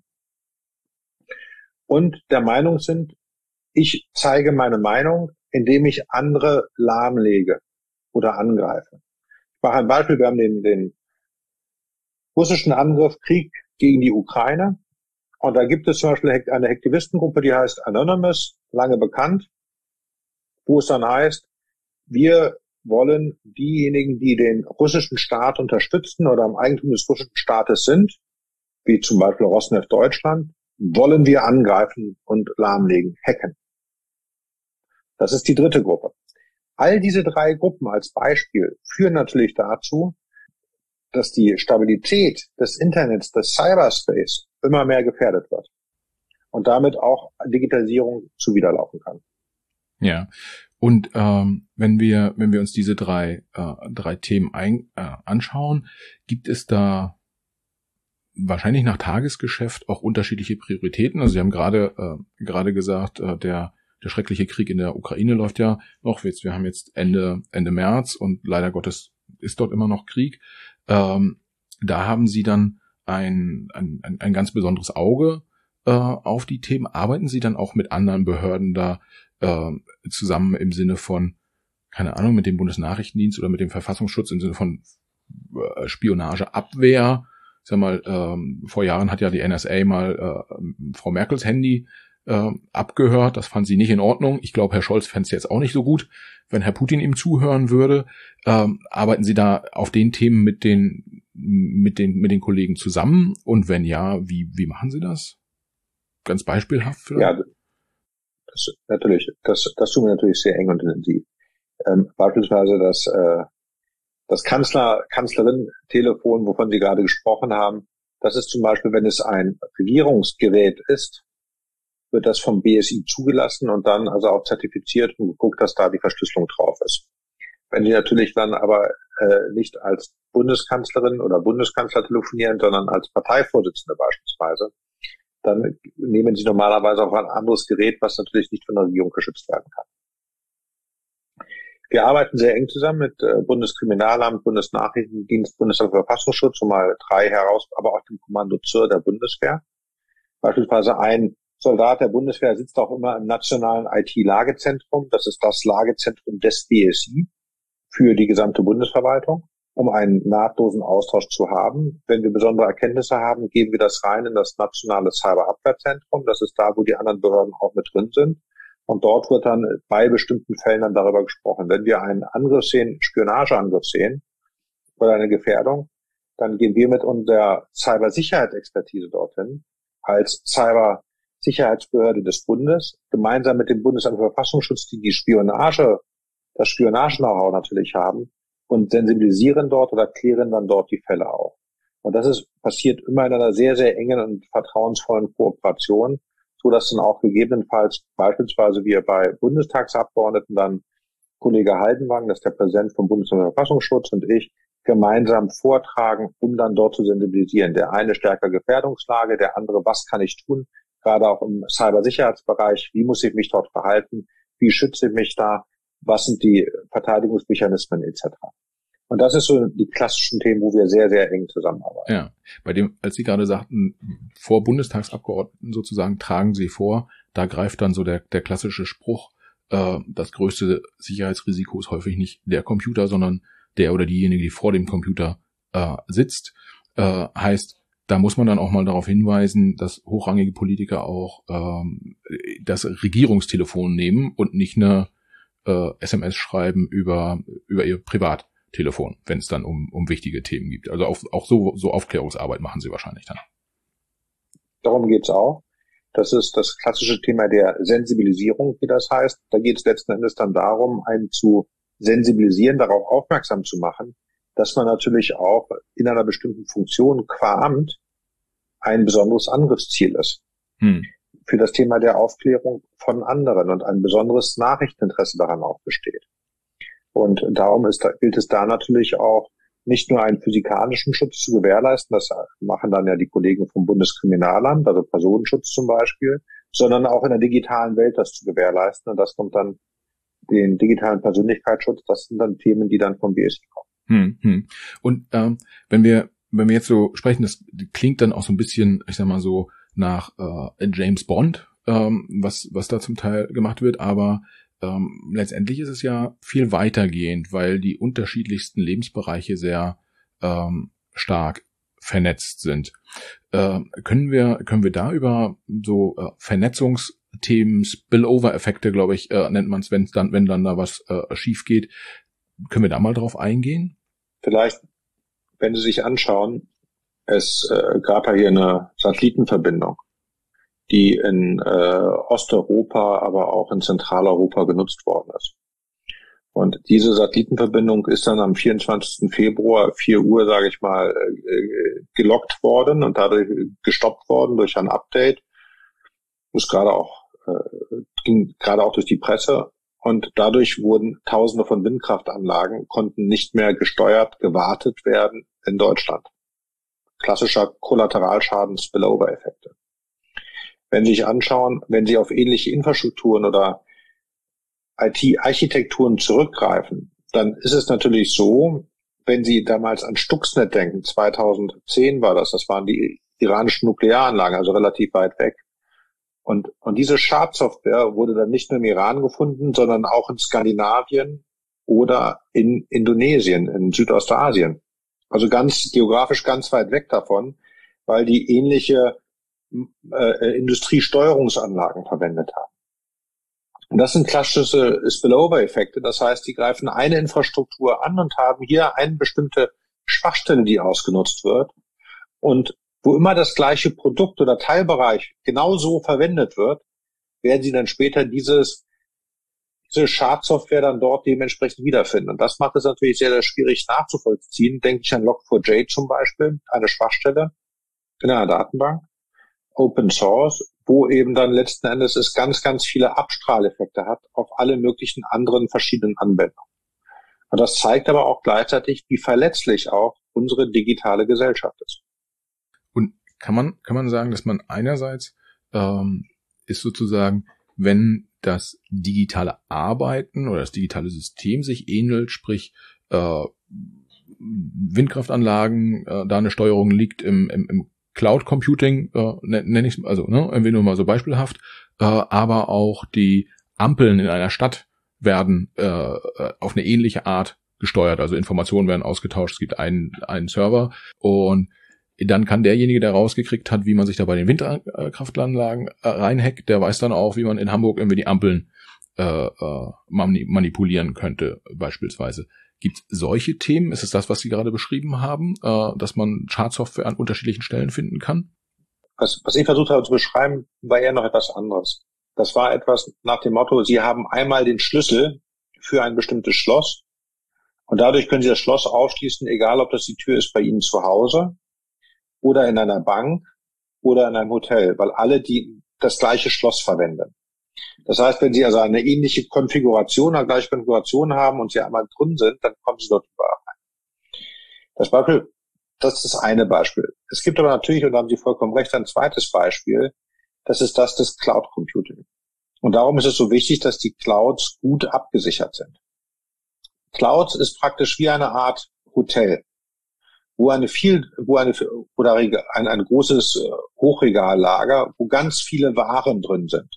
und der Meinung sind, ich zeige meine Meinung, indem ich andere lahmlege oder angreife. Ich mache ein Beispiel. Wir haben den russischen Krieg gegen die Ukraine. Und da gibt es zum Beispiel eine Hacktivistengruppe, die heißt Anonymous, lange bekannt, wo es dann heißt, wir wollen diejenigen, die den russischen Staat unterstützen oder im Eigentum des russischen Staates sind, wie zum Beispiel Rosneft Deutschland, wollen wir angreifen und lahmlegen, hacken. Das ist die dritte Gruppe. All diese 3 Gruppen als Beispiel führen natürlich dazu, dass die Stabilität des Internets, des Cyberspace immer mehr gefährdet wird und damit auch Digitalisierung zuwiderlaufen kann. Ja. Und wenn wir uns diese drei Themen anschauen, gibt es da wahrscheinlich nach Tagesgeschäft auch unterschiedliche Prioritäten. Also Sie haben gerade gesagt, der schreckliche Krieg in der Ukraine läuft ja noch. Wir haben jetzt Ende März und leider Gottes ist dort immer noch Krieg. Da haben Sie dann ein ganz besonderes Auge auf die Themen. Arbeiten Sie dann auch mit anderen Behörden da zusammen im Sinne von, keine Ahnung, mit dem Bundesnachrichtendienst oder mit dem Verfassungsschutz im Sinne von Spionageabwehr? Ich sag mal, vor Jahren hat ja die NSA mal Frau Merkels Handy abgehört. Das fand sie nicht in Ordnung. Ich glaube, Herr Scholz fände es jetzt auch nicht so gut, wenn Herr Putin ihm zuhören würde. Arbeiten Sie da auf den Themen mit den Kollegen zusammen? Und wenn ja, wie machen Sie das? Ganz beispielhaft vielleicht? Ja, das tun wir natürlich sehr eng und intensiv. Beispielsweise das Kanzlerin-Telefon, wovon Sie gerade gesprochen haben, das ist zum Beispiel, wenn es ein Regierungsgerät ist, wird das vom BSI zugelassen und dann also auch zertifiziert und geguckt, dass da die Verschlüsselung drauf ist. Wenn Sie natürlich dann aber nicht als Bundeskanzlerin oder Bundeskanzler telefonieren, sondern als Parteivorsitzende beispielsweise, dann nehmen Sie normalerweise auch ein anderes Gerät, was natürlich nicht von der Regierung geschützt werden kann. Wir arbeiten sehr eng zusammen mit Bundeskriminalamt, Bundesnachrichtendienst, Bundesverfassungsschutz, um mal drei heraus, aber auch dem Kommando zur der Bundeswehr. Beispielsweise ein Soldat der Bundeswehr sitzt auch immer im nationalen IT-Lagezentrum. Das ist das Lagezentrum des BSI für die gesamte Bundesverwaltung, um einen nahtlosen Austausch zu haben. Wenn wir besondere Erkenntnisse haben, geben wir das rein in das nationale Cyberabwehrzentrum. Das ist da, wo die anderen Behörden auch mit drin sind. Und dort wird dann bei bestimmten Fällen dann darüber gesprochen. Wenn wir einen Angriff sehen, Spionageangriff sehen oder eine Gefährdung, dann gehen wir mit unserer Cybersicherheitsexpertise dorthin als Cybersicherheitsbehörde des Bundes, gemeinsam mit dem Bundesamt für Verfassungsschutz, die das Spionage-Know-how natürlich haben, und sensibilisieren dort oder klären dann dort die Fälle auf. Und das passiert immer in einer sehr, sehr engen und vertrauensvollen Kooperation, so dass dann auch gegebenenfalls beispielsweise wir bei Bundestagsabgeordneten dann Kollege Haldenwang, das ist der Präsident vom Bundesamt für Verfassungsschutz, und ich gemeinsam vortragen, um dann dort zu sensibilisieren. Der eine stärker Gefährdungslage, der andere, was kann ich tun, gerade auch im Cybersicherheitsbereich, wie muss ich mich dort verhalten, wie schütze ich mich da, was sind die Verteidigungsmechanismen etc. Und das ist so die klassischen Themen, wo wir sehr, sehr eng zusammenarbeiten. Ja, bei dem, als Sie gerade sagten, vor Bundestagsabgeordneten sozusagen tragen Sie vor, da greift dann so der klassische Spruch, das größte Sicherheitsrisiko ist häufig nicht der Computer, sondern der oder diejenige, die vor dem Computer sitzt. Heißt, da muss man dann auch mal darauf hinweisen, dass hochrangige Politiker auch das Regierungstelefon nehmen und nicht eine SMS schreiben über ihr Privattelefon, wenn es dann um wichtige Themen geht. Also auch so Aufklärungsarbeit machen Sie wahrscheinlich dann. Darum geht's auch. Das ist das klassische Thema der Sensibilisierung, wie das heißt. Da geht es letzten Endes dann darum, einen zu sensibilisieren, darauf aufmerksam zu machen, dass man natürlich auch in einer bestimmten Funktion qua Amt ein besonderes Angriffsziel ist. Für das Thema der Aufklärung von anderen und ein besonderes Nachrichteninteresse daran auch besteht. Und darum gilt es da natürlich auch, nicht nur einen physikalischen Schutz zu gewährleisten, das machen dann ja die Kollegen vom Bundeskriminalamt, also Personenschutz zum Beispiel, sondern auch in der digitalen Welt das zu gewährleisten. Und das kommt dann den digitalen Persönlichkeitsschutz, das sind dann Themen, die dann vom BSI kommen. Und wenn wir jetzt so sprechen, das klingt dann auch so ein bisschen, ich sag mal so, nach James Bond, was da zum Teil gemacht wird, aber letztendlich ist es ja viel weitergehend, weil die unterschiedlichsten Lebensbereiche sehr stark vernetzt sind. Können wir da über so Vernetzungsthemen, Spillover-Effekte, glaube ich, nennt man es, wenn dann da was schief geht, können wir da mal drauf eingehen? Vielleicht, wenn Sie sich anschauen, es gab ja hier eine Satellitenverbindung, die in Osteuropa, aber auch in Zentraleuropa genutzt worden ist. Und diese Satellitenverbindung ist dann am 24. Februar 4 Uhr, sage ich mal, gelockt worden und dadurch gestoppt worden durch ein Update. Das ging gerade auch durch die Presse. Und dadurch wurden Tausende von Windkraftanlagen, konnten nicht mehr gesteuert, gewartet werden in Deutschland. Klassischer Kollateralschaden, Spillover-Effekte. Wenn Sie sich anschauen, wenn Sie auf ähnliche Infrastrukturen oder IT-Architekturen zurückgreifen, dann ist es natürlich so, wenn Sie damals an Stuxnet denken, 2010 war das waren die iranischen Nuklearanlagen, also relativ weit weg. Und diese Schadsoftware wurde dann nicht nur im Iran gefunden, sondern auch in Skandinavien oder in Indonesien, in Südostasien. Also geografisch ganz weit weg davon, weil die ähnliche Industriesteuerungsanlagen verwendet haben. Und das sind klassische Spillover-Effekte. Das heißt, die greifen eine Infrastruktur an und haben hier eine bestimmte Schwachstelle, die ausgenutzt wird. Und wo immer das gleiche Produkt oder Teilbereich genauso verwendet wird, werden Sie dann später diese Schadsoftware dann dort dementsprechend wiederfinden. Und das macht es natürlich sehr, sehr schwierig nachzuvollziehen. Denke ich an Log4j zum Beispiel, eine Schwachstelle in einer Datenbank, Open Source, wo eben dann letzten Endes es ganz, ganz viele Abstrahleffekte hat auf alle möglichen anderen verschiedenen Anwendungen. Und das zeigt aber auch gleichzeitig, wie verletzlich auch unsere digitale Gesellschaft ist. Und kann man sagen, dass man einerseits ist sozusagen, wenn das digitale Arbeiten oder das digitale System sich ähnelt, sprich Windkraftanlagen, da eine Steuerung liegt im Cloud Computing, nenne ich es, also irgendwie nur mal so beispielhaft, aber auch die Ampeln in einer Stadt werden auf eine ähnliche Art gesteuert, also Informationen werden ausgetauscht, es gibt einen Server und dann kann derjenige, der rausgekriegt hat, wie man sich da bei den Windkraftanlagen reinhackt, der weiß dann auch, wie man in Hamburg irgendwie die Ampeln manipulieren könnte, beispielsweise. Gibt es solche Themen? Ist es das, was Sie gerade beschrieben haben, dass man Schadsoftware an unterschiedlichen Stellen finden kann? Was ich versucht habe zu beschreiben, war eher noch etwas anderes. Das war etwas nach dem Motto, Sie haben einmal den Schlüssel für ein bestimmtes Schloss und dadurch können Sie das Schloss aufschließen, egal ob das die Tür ist bei Ihnen zu Hause oder in einer Bank oder in einem Hotel, weil alle die das gleiche Schloss verwenden. Das heißt, wenn Sie also eine ähnliche Konfiguration, eine gleiche Konfiguration haben und Sie einmal drin sind, dann kommen Sie dort überall rein. Das ist das eine Beispiel. Es gibt aber natürlich, und da haben Sie vollkommen recht, ein zweites Beispiel. Das ist das des Cloud Computing. Und darum ist es so wichtig, dass die Clouds gut abgesichert sind. Clouds ist praktisch wie eine Art Hotel, wo ein großes Hochregallager, wo ganz viele Waren drin sind.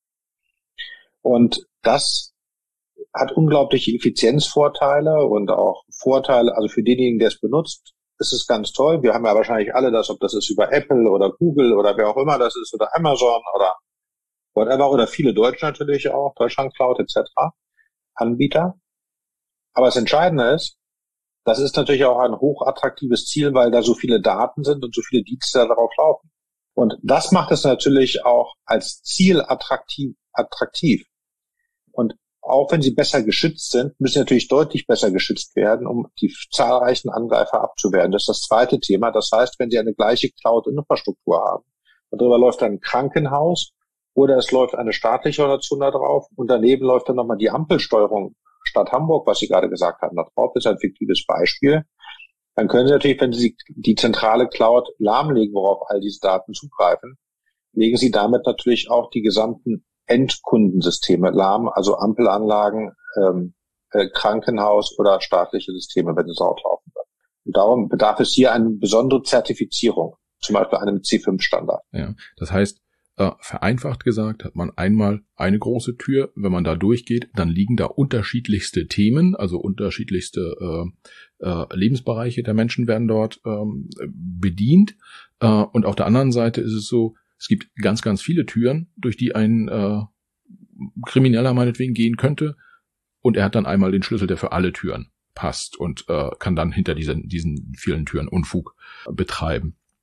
Und das hat unglaubliche Effizienzvorteile und auch Vorteile, also für denjenigen, der es benutzt, ist es ganz toll. Wir haben ja wahrscheinlich alle das, ob das ist über Apple oder Google oder wer auch immer das ist oder Amazon oder whatever oder viele Deutsche natürlich auch, Deutschland Cloud etc. Anbieter. Aber das Entscheidende ist, das ist natürlich auch ein hochattraktives Ziel, weil da so viele Daten sind und so viele Dienste darauf laufen. Und das macht es natürlich auch als Ziel attraktiv. Und auch wenn sie besser geschützt sind, müssen sie natürlich deutlich besser geschützt werden, um die zahlreichen Angreifer abzuwehren. Das ist das zweite Thema. Das heißt, wenn Sie eine gleiche Cloud-Infrastruktur haben und darüber läuft ein Krankenhaus oder es läuft eine staatliche Organisation da drauf und daneben läuft dann nochmal die Ampelsteuerung Stadt Hamburg, was Sie gerade gesagt hatten, da drauf ist ein fiktives Beispiel, dann können Sie natürlich, wenn Sie die zentrale Cloud lahmlegen, worauf all diese Daten zugreifen, legen Sie damit natürlich auch die gesamten Endkundensysteme lahm, also Ampelanlagen, Krankenhaus oder staatliche Systeme, wenn es drauf laufen wird. Und darum bedarf es hier eine besondere Zertifizierung, zum Beispiel einem C5-Standard. Ja, das heißt, vereinfacht gesagt, hat man einmal eine große Tür, wenn man da durchgeht, dann liegen da unterschiedlichste Themen, also unterschiedlichste Lebensbereiche der Menschen werden dort bedient. Und auf der anderen Seite ist es so, es gibt ganz, ganz viele Türen, durch die ein Krimineller meinetwegen gehen könnte. Und er hat dann einmal den Schlüssel, der für alle Türen passt und kann dann hinter diesen vielen Türen Unfug betreiben.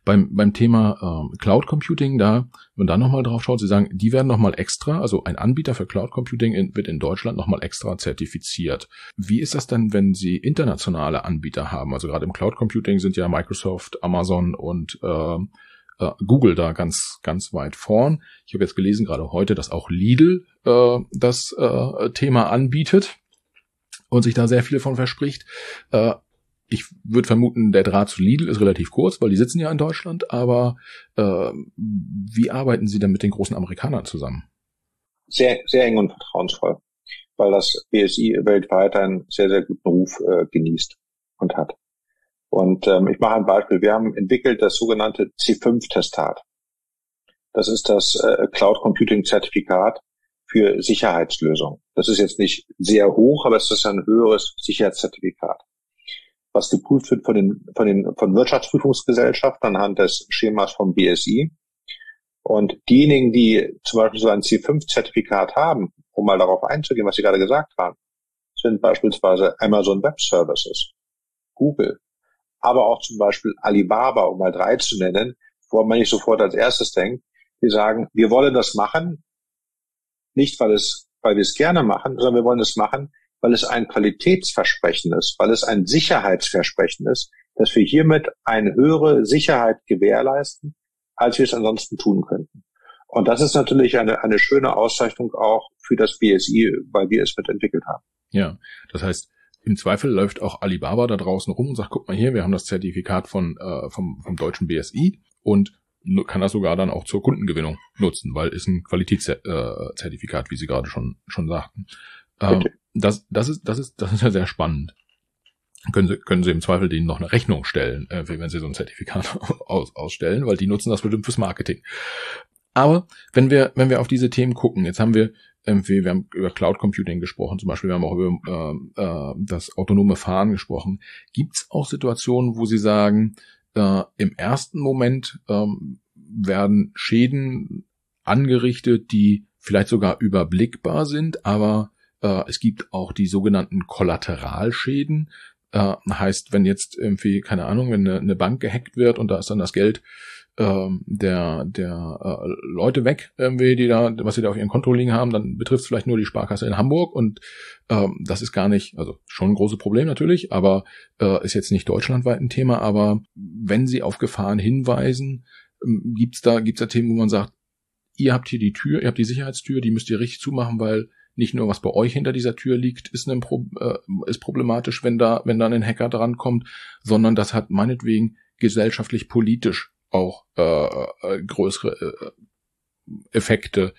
Beim Thema Cloud Computing, wenn man da nochmal drauf schaut, Sie sagen, die werden nochmal extra, also ein Anbieter für Cloud Computing wird in Deutschland nochmal extra zertifiziert. Wie ist das denn, wenn Sie internationale Anbieter haben? Also gerade im Cloud Computing sind ja Microsoft, Amazon und Google da ganz, ganz weit vorn. Ich habe jetzt gelesen, gerade heute, dass auch Lidl das Thema anbietet und sich da sehr viel von verspricht. Ich würde vermuten, der Draht zu Lidl ist relativ kurz, weil die sitzen ja in Deutschland, aber wie arbeiten Sie denn mit den großen Amerikanern zusammen? Sehr, sehr eng und vertrauensvoll, weil das BSI weltweit einen sehr, sehr guten Ruf genießt und hat. Und ich mache ein Beispiel. Wir haben entwickelt das sogenannte C5-Testat. Das ist das Cloud Computing Zertifikat für Sicherheitslösungen. Das ist jetzt nicht sehr hoch, aber es ist ein höheres Sicherheitszertifikat, was geprüft wird von Wirtschaftsprüfungsgesellschaften anhand des Schemas vom BSI. Und diejenigen, die zum Beispiel so ein C5-Zertifikat haben, um mal darauf einzugehen, was Sie gerade gesagt haben, sind beispielsweise Amazon Web Services, Google, aber auch zum Beispiel Alibaba, um mal 3 zu nennen, wo man nicht sofort als erstes denkt. Die sagen, wir wollen das machen, nicht weil wir es gerne machen, sondern wir wollen es machen, weil es ein Qualitätsversprechen ist, weil es ein Sicherheitsversprechen ist, dass wir hiermit eine höhere Sicherheit gewährleisten, als wir es ansonsten tun könnten. Und das ist natürlich eine schöne Auszeichnung auch für das BSI, weil wir es mitentwickelt haben. Ja, das heißt, im Zweifel läuft auch Alibaba da draußen rum und sagt, guck mal hier, wir haben das Zertifikat vom deutschen BSI und kann das sogar dann auch zur Kundengewinnung nutzen, weil ist ein Qualitätszertifikat, wie Sie gerade schon sagten. Das ist ja sehr spannend. Können Sie im Zweifel denen noch eine Rechnung stellen, wenn Sie so ein Zertifikat ausstellen, weil die nutzen das bestimmt fürs Marketing. Aber wenn wir auf diese Themen gucken, jetzt haben wir haben über Cloud Computing gesprochen, zum Beispiel, wir haben auch über das autonome Fahren gesprochen. Gibt es auch Situationen, wo Sie sagen, im ersten Moment werden Schäden angerichtet, die vielleicht sogar überblickbar sind, aber es gibt auch die sogenannten Kollateralschäden. Heißt, wenn jetzt irgendwie, keine Ahnung, wenn eine Bank gehackt wird und da ist dann das Geld der Leute weg, irgendwie, die da, was sie da auf ihrem Konto liegen haben, dann betrifft es vielleicht nur die Sparkasse in Hamburg und das ist gar nicht, also schon ein großes Problem natürlich, aber ist jetzt nicht deutschlandweit ein Thema, aber wenn Sie auf Gefahren hinweisen, gibt's da Themen, wo man sagt, ihr habt hier die Tür, ihr habt die Sicherheitstür, die müsst ihr richtig zumachen, weil nicht nur was bei euch hinter dieser Tür liegt, ist problematisch, wenn da ein Hacker drankommt, sondern das hat meinetwegen gesellschaftlich, politisch auch größere Effekte,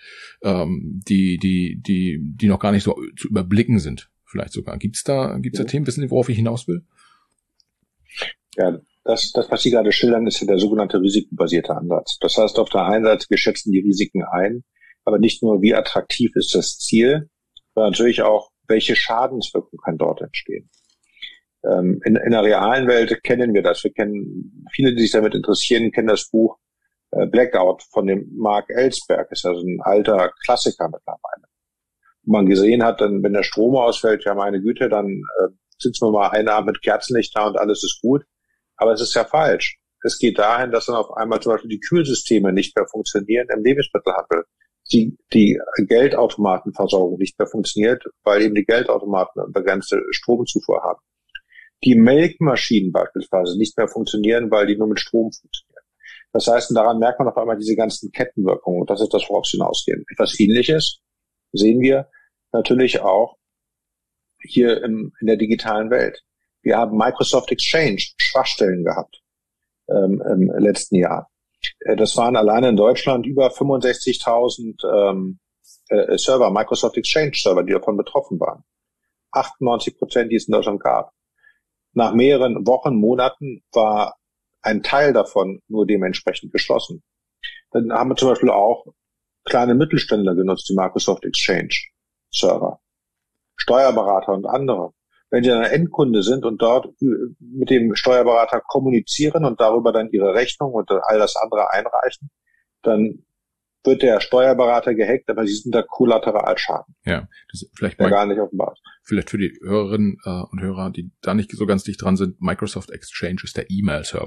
die noch gar nicht so zu überblicken sind, vielleicht sogar. Gibt's da Themen? Wissen Sie, worauf ich hinaus will? Ja, das, was Sie gerade schildern, ist ja der sogenannte risikobasierte Ansatz. Das heißt, auf der einen Seite, wir schätzen die Risiken ein, aber nicht nur, wie attraktiv ist das Ziel, sondern natürlich auch, welche Schadenswirkung kann dort entstehen. In der realen Welt kennen wir das. Wir kennen, viele, die sich damit interessieren, kennen das Buch Blackout von dem Mark Ellsberg. Ist also ein alter Klassiker mittlerweile. Wo man gesehen hat, dann, wenn der Strom ausfällt, ja meine Güte, dann sitzen wir mal einen Abend mit Kerzenlicht da und alles ist gut. Aber es ist ja falsch. Es geht dahin, dass dann auf einmal zum Beispiel die Kühlsysteme nicht mehr funktionieren im Lebensmittelhandel. Die Geldautomatenversorgung nicht mehr funktioniert, weil eben die Geldautomaten eine begrenzte Stromzufuhr haben. Die Melkmaschinen beispielsweise nicht mehr funktionieren, weil die nur mit Strom funktionieren. Das heißt, daran merkt man auf einmal diese ganzen Kettenwirkungen. Und das ist das, worauf sie hinausgehen. Etwas Ähnliches sehen wir natürlich auch hier in der digitalen Welt. Wir haben Microsoft Exchange Schwachstellen gehabt im letzten Jahr. Das waren alleine in Deutschland über 65.000 Server, Microsoft Exchange Server, die davon betroffen waren. 98%, die es in Deutschland gab. Nach mehreren Wochen, Monaten war ein Teil davon nur dementsprechend geschlossen. Dann haben wir zum Beispiel auch kleine Mittelständler genutzt, die Microsoft Exchange Server, Steuerberater und andere. Wenn Sie ein Endkunde sind und dort mit dem Steuerberater kommunizieren und darüber dann Ihre Rechnung und all das andere einreichen, dann wird der Steuerberater gehackt, aber Sie sind da Kollateralschaden. Ja, das ist vielleicht mal gar nicht offenbar. Vielleicht für die Hörerinnen und Hörer, die da nicht so ganz dicht dran sind, Microsoft Exchange ist der E-Mail-Server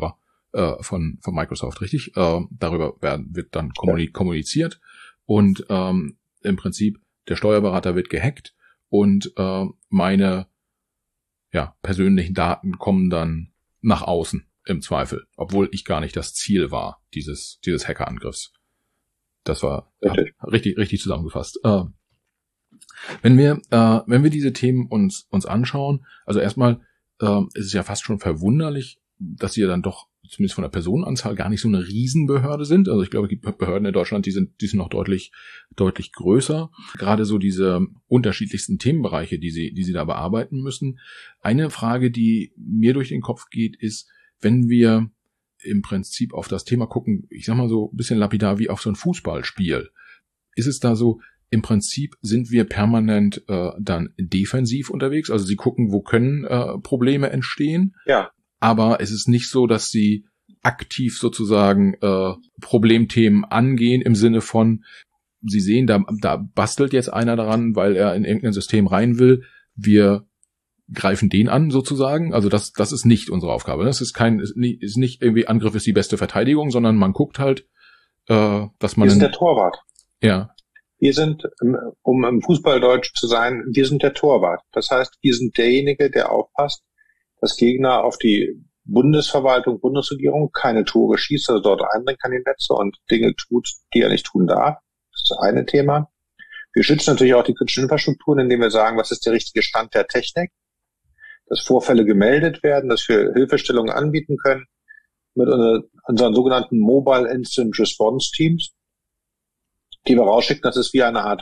von Microsoft, richtig? Darüber wird dann kommuniziert und im Prinzip der Steuerberater wird gehackt und meine persönlichen Daten kommen dann nach außen im Zweifel, obwohl ich gar nicht das Ziel war dieses Hackerangriffs. Das war richtig zusammengefasst. Wenn wir diese Themen uns anschauen, also erstmal ist es ja fast schon verwunderlich, dass sie ja dann doch zumindest von der Personenanzahl gar nicht so eine Riesenbehörde sind. Also ich glaube, die Behörden in Deutschland, die sind noch deutlich größer. Gerade so diese unterschiedlichsten Themenbereiche, die sie da bearbeiten müssen. Eine Frage, die mir durch den Kopf geht, ist, wenn wir im Prinzip auf das Thema gucken, ich sag mal so ein bisschen lapidar wie auf so ein Fußballspiel, ist es da so, im Prinzip sind wir permanent dann defensiv unterwegs. Also sie gucken, wo können Probleme entstehen. Ja. Aber es ist nicht so, dass sie aktiv sozusagen Problemthemen angehen im Sinne von, sie sehen, da bastelt jetzt einer daran, weil er in irgendein System rein will. Wir greifen den an sozusagen. Also das ist nicht unsere Aufgabe. Das ist nicht irgendwie Angriff ist die beste Verteidigung, sondern man guckt halt, dass man... Wir sind der Torwart. Ja. Wir sind, um im Fußballdeutsch zu sein, wir sind der Torwart. Das heißt, wir sind derjenige, der aufpasst, dass Gegner auf die Bundesverwaltung, Bundesregierung keine Tore schießt, also dort eindringen kann in die Netze und Dinge tut, die er nicht tun darf. Das ist das eine Thema. Wir schützen natürlich auch die kritischen Infrastrukturen, indem wir sagen, was ist der richtige Stand der Technik, dass Vorfälle gemeldet werden, dass wir Hilfestellungen anbieten können mit unseren sogenannten Mobile Incident Response Teams, die wir rausschicken. Das ist wie eine Art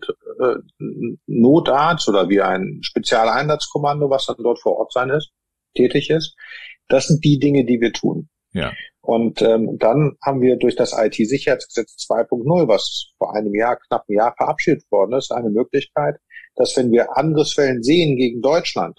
Notarzt oder wie ein Spezialeinsatzkommando, was dann dort vor Ort tätig ist. Das sind die Dinge, die wir tun. Ja. Und dann haben wir durch das IT-Sicherheitsgesetz 2.0, was vor knapp einem Jahr verabschiedet worden ist, eine Möglichkeit, dass wenn wir Angriffswellen sehen gegen Deutschland,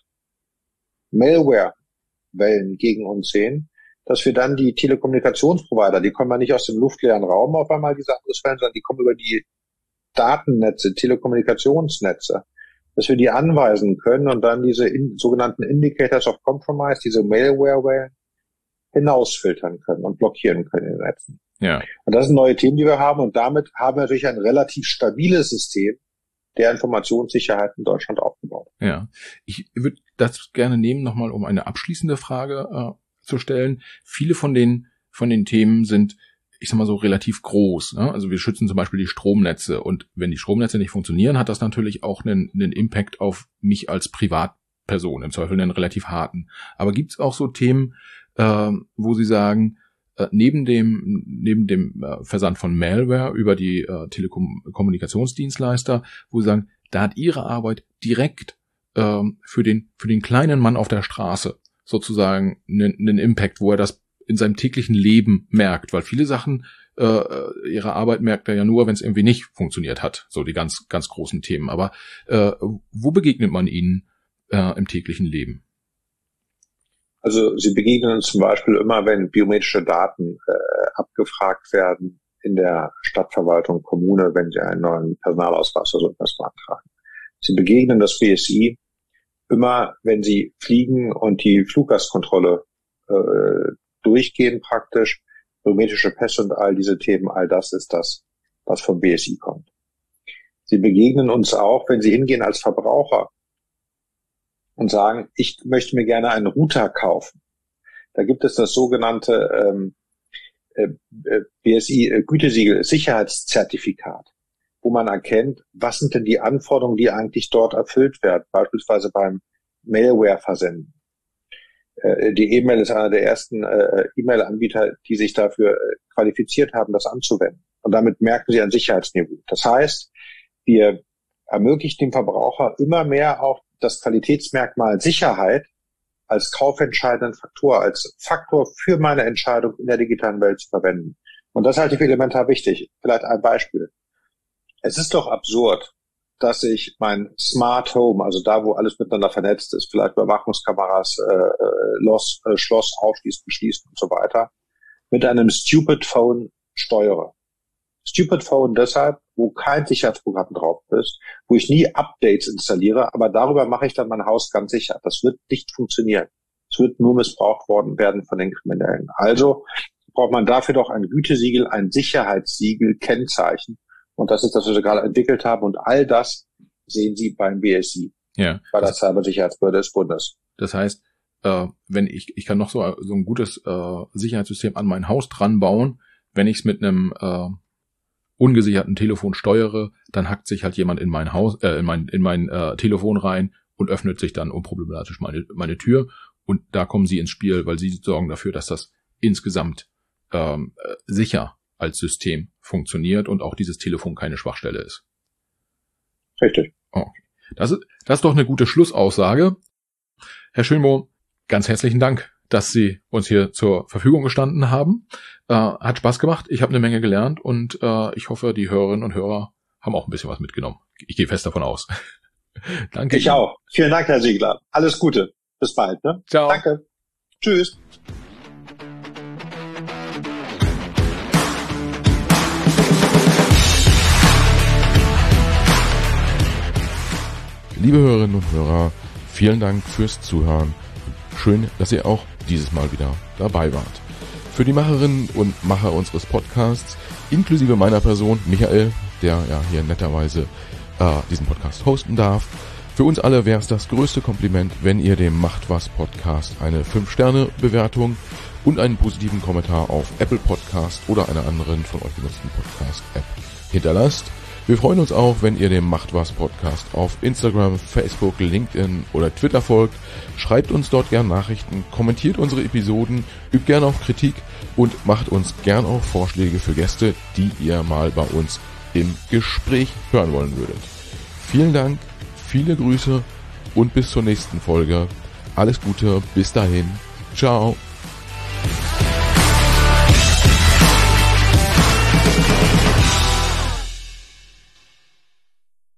Malware-Wellen gegen uns sehen, dass wir dann die Telekommunikationsprovider, die kommen ja nicht aus dem luftleeren Raum auf einmal, diese Angriffswellen, sondern die kommen über die Datennetze, Telekommunikationsnetze, dass wir die anweisen können und dann diese sogenannten Indicators of Compromise, diese Malware-Wellen, hinausfiltern können und blockieren können in den Netzen. Ja. Und das sind neue Themen, die wir haben, und damit haben wir natürlich ein relativ stabiles System der Informationssicherheit in Deutschland aufgebaut. Ja, ich würde das gerne nehmen, nochmal um eine abschließende Frage zu stellen. Viele von den Themen sind, ich sag mal so, relativ groß. Ne? Also wir schützen zum Beispiel die Stromnetze, und wenn die Stromnetze nicht funktionieren, hat das natürlich auch einen Impact auf mich als Privatperson, im Zweifel einen relativ harten. Aber gibt's auch so Themen, wo Sie sagen, neben dem Versand von Malware über die Telekommunikationsdienstleister, wo Sie sagen, da hat Ihre Arbeit direkt für den kleinen Mann auf der Straße sozusagen einen Impact, wo er das in seinem täglichen Leben merkt, weil viele Sachen ihre Arbeit merkt er ja nur, wenn es irgendwie nicht funktioniert hat, so die ganz ganz großen Themen. Aber wo begegnet man ihnen im täglichen Leben? Also sie begegnen uns zum Beispiel immer, wenn biometrische Daten abgefragt werden in der Stadtverwaltung, Kommune, wenn sie einen neuen Personalausweis oder so etwas beantragen. Sie begegnen das BSI immer, wenn sie fliegen und die Fluggastkontrolle durchgehen praktisch, biometrische Pässe und all diese Themen, all das ist das, was vom BSI kommt. Sie begegnen uns auch, wenn sie hingehen als Verbraucher und sagen, ich möchte mir gerne einen Router kaufen. Da gibt es das sogenannte BSI-Gütesiegel, Sicherheitszertifikat, wo man erkennt, was sind denn die Anforderungen, die eigentlich dort erfüllt werden, beispielsweise beim Malware-Versenden. Die E-Mail ist einer der ersten E-Mail-Anbieter, die sich dafür qualifiziert haben, das anzuwenden. Und damit merken sie ein Sicherheitsniveau. Das heißt, wir ermöglichen dem Verbraucher immer mehr auch das Qualitätsmerkmal Sicherheit als kaufentscheidenden Faktor, als Faktor für meine Entscheidung in der digitalen Welt zu verwenden. Und das halte ich für elementar wichtig. Vielleicht ein Beispiel. Es ist doch absurd, dass ich mein Smart Home, also da, wo alles miteinander vernetzt ist, vielleicht Überwachungskameras, Schloss aufschließen, beschließen und so weiter, mit einem Stupid Phone steuere. Stupid Phone deshalb, wo kein Sicherheitsprogramm drauf ist, wo ich nie Updates installiere, aber darüber mache ich dann mein Haus ganz sicher. Das wird nicht funktionieren. Es wird nur missbraucht werden von den Kriminellen. Also braucht man dafür doch ein Gütesiegel, ein Sicherheitssiegel, Kennzeichen. Und das ist das, was wir gerade entwickelt haben. Und all das sehen Sie beim BSI, bei der Cybersicherheitsbehörde des Bundes. Das heißt, wenn ich kann noch so ein gutes Sicherheitssystem an mein Haus dran bauen, wenn ich es mit einem ungesicherten Telefon steuere, dann hackt sich halt jemand in mein Haus, in mein Telefon rein und öffnet sich dann unproblematisch meine Tür. Und da kommen Sie ins Spiel, weil Sie sorgen dafür, dass das insgesamt sicher als System funktioniert und auch dieses Telefon keine Schwachstelle ist. Richtig. Okay. Das ist doch eine gute Schlussaussage. Herr Schönbohm, ganz herzlichen Dank, dass Sie uns hier zur Verfügung gestanden haben. Hat Spaß gemacht, ich habe eine Menge gelernt und ich hoffe, die Hörerinnen und Hörer haben auch ein bisschen was mitgenommen. Ich gehe fest davon aus. Danke. Ich auch. Vielen Dank, Herr Siegler. Alles Gute. Bis bald. Ne? Ciao. Danke. Tschüss. Liebe Hörerinnen und Hörer, vielen Dank fürs Zuhören. Schön, dass ihr auch dieses Mal wieder dabei wart. Für die Macherinnen und Macher unseres Podcasts, inklusive meiner Person, Michael, der ja hier netterweise diesen Podcast hosten darf, für uns alle wäre es das größte Kompliment, wenn ihr dem Macht was Podcast eine 5-Sterne-Bewertung und einen positiven Kommentar auf Apple Podcast oder einer anderen von euch genutzten Podcast-App hinterlasst. Wir freuen uns auch, wenn ihr dem Macht was Podcast auf Instagram, Facebook, LinkedIn oder Twitter folgt. Schreibt uns dort gern Nachrichten, kommentiert unsere Episoden, übt gern auch Kritik und macht uns gern auch Vorschläge für Gäste, die ihr mal bei uns im Gespräch hören wollen würdet. Vielen Dank, viele Grüße und bis zur nächsten Folge. Alles Gute, bis dahin. Ciao.